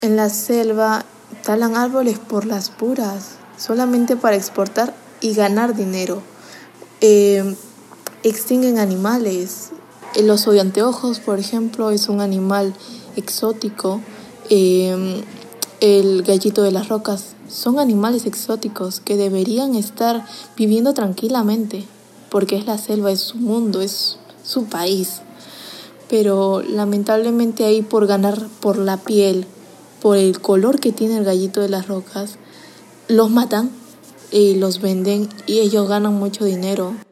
En la selva talan árboles por las puras, solamente para exportar y ganar dinero. Extinguen animales. El oso de anteojos, por ejemplo, es un animal exótico. El gallito de las rocas son animales exóticos que deberían estar viviendo tranquilamente, porque es la selva, es su mundo, es su país. Pero lamentablemente ahí, por ganar por la piel, por el color que tiene el gallito de las rocas, los matan y los venden y ellos ganan mucho dinero.